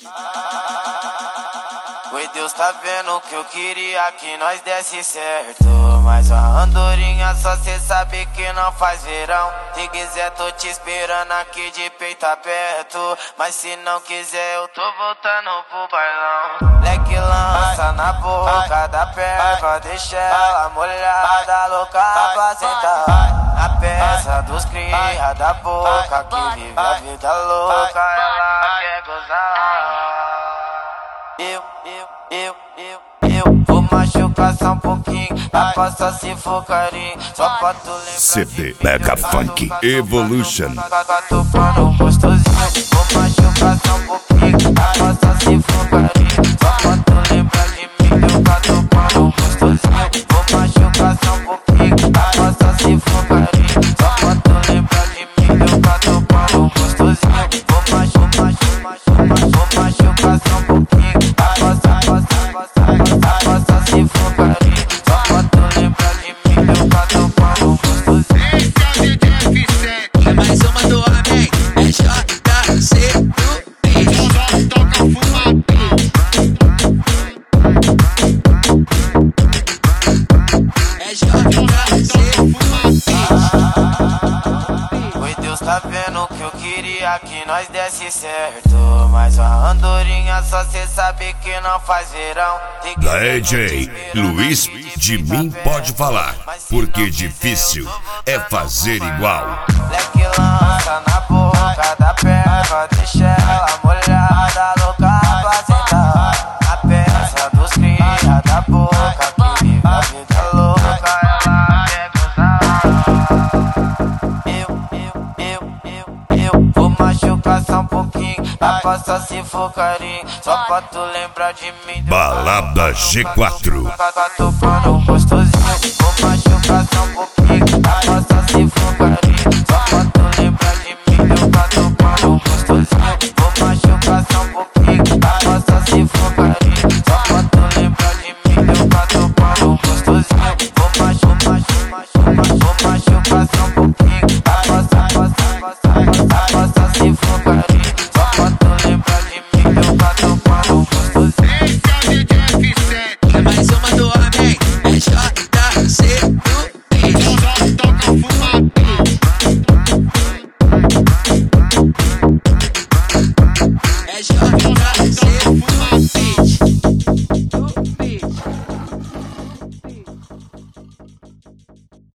Oi, Deus tá vendo que eu queria que nós desse certo, mas a andorinha só cê sabe que não faz verão. Se quiser tô te esperando aqui de peito aberto, mas se não quiser eu tô voltando pro bailão. Leque lança na boca da perva, deixa ela molhada, louca pra sentar. Na peça dos cria da boca, que vive a vida louca, ela quer gozar. Eu vou machucar só um pouquinho, pra passar se for carinho, só pra tu lembrar. CD Mega Funk Evolution. Tocando gostosinho, vou machucar só um pouquinho, pra passar se for carinho, só pra tu lembrar de mim. Eu tá tocando gostosinho, vou machucar só um pouquinho, pra passar se for carinho, só pra tu lembrar de mim. Eu tá tocando gostosinho, vou machucar só um pouquinho. Se for carinho, só pra tu lembrar de mim. Eu tá tocando gostosinho. Esse é o DJ F7. É mais uma do Amém. É JC do Beat. Só toca fumadinho. É JC Oi, Deus tá vendo que eu queria que nós desse certo, mas a andorinha só cê sabe que não faz verão. Da EJ Luiz, de mim pode falar, porque difícil é fazer igual. Leque lança na boca da perva, deixa ela molhada, louca pra sentar. Na peça dos cria da boca, que vive a vida louca, ela quer gozar. Eu vou machucar só um pouquinho, pra passar se for carinho, só pra tu lembrar de mim. Balada G4. Tá tocando gostosinho, vou machucar só um pouquinho.